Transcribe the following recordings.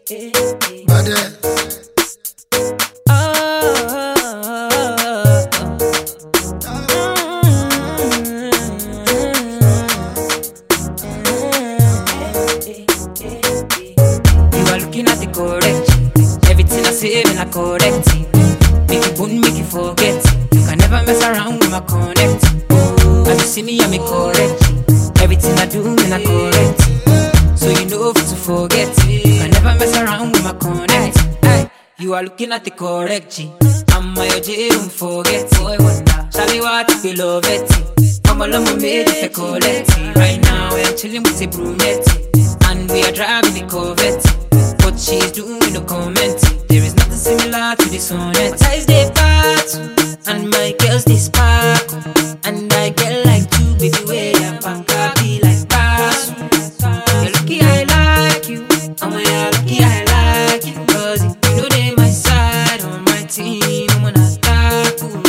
Looking at the correct. Everything I say, when I correct it. Make it won't make you forget. You can never mess around with my connect. As you see me, I'm correct. Everything I do, when I correct. So you know to forget. You can never mess around with my connect. You are looking at the correct G. I'm my OJ, don't forget. Boy, wonder. Shall we want to be love it? I'm a love made if I collect. Right now, we're chilling with a brunette. And we are driving the Corvette. What she's doing, no comment. There is nothing similar to this sonnet. Ties they battle, and my girls they sparkle. And I get like you, baby, way up and be like pass. You're lucky I like you, and when you're lucky I like you. Cause if you know they my side, on my team, I'm gonna attack you.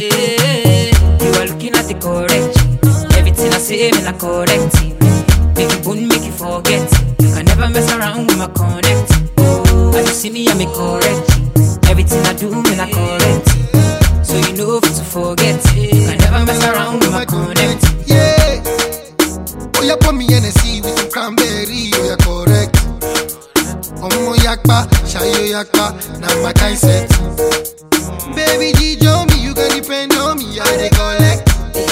You are looking at the correct. Everything I say, when I correct it. Make it won't make you forget. You can never mess around with my connect. As you see me, I'm correct. Everything I do, when I correct. So you know to forget. You can never mess around with my connect. Yeah. Oh, you put me in a sea with some cranberry. Oh, you're correct. Omo yakpa, shayo yakpa. Now my kind set. Baby G, me, you can depend on me. I dey collect.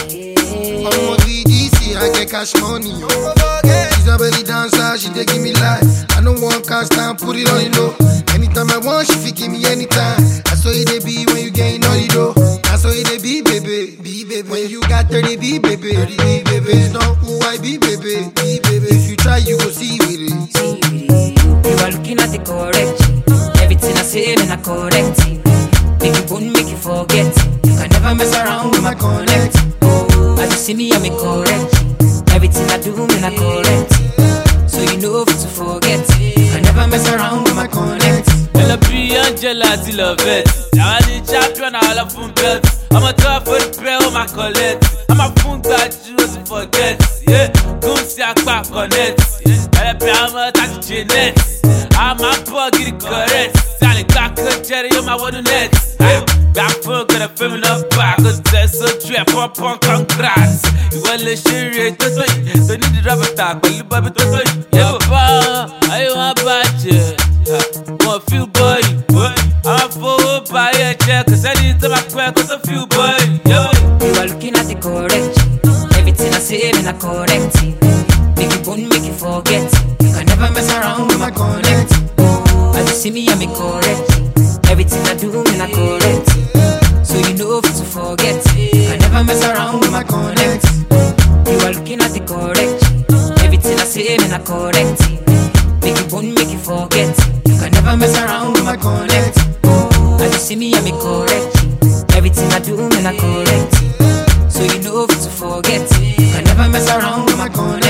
Omo VDC, I get cash money. She's a belly dancer, she dey give me life. I don't want cash down, put it on the low. Anytime I want, she fit give me anytime. I saw it they be when you getting all the dough. I saw it they be baby, be baby. When you got 30 be baby, 30 be baby. It's not who I be baby, be baby. If you try, you go see with it. You are looking at the correct. Everything I say, then I correct it. Make it won't make you forget. You can never mess around with my connect. As you see me, I'm correct. Everything I do, when I correct. So you know to forget. You can never mess around with my connect. Ella be Angela, till love it. I'm the champion, all of them belts. I'm a tough for the prayer on my collect. I'm a phone that you to forget. Yeah, don't see a back on it. Ella be a touch Jeanette. I'm a bug, get it correct. Sally back, Jerry, you're my one net. Back for gonna film it up back. Cause there's a trap up on congrats. You want to share it, don't need the rubber tag, but you baby, don't wait. Yeah, I want budget. Want feel boy. I'm for buy a check, cause I need to my crack, cause I feel boy. Yeah, you are looking at the correct. Everything I say, when I correct it. Make it won't make you forget. You can never mess around with my connect. As you see me, I'm correct. Everything I do, when I correct. So you know to forget. You can never mess around with my connect. You are looking at the correct. Everything I say, when I correct it. Make it won't make you forget. You can never mess around with my connect. As you see me, I'm correct. Everything I do, when I correct. So you know to forget. You can never mess around with my connect.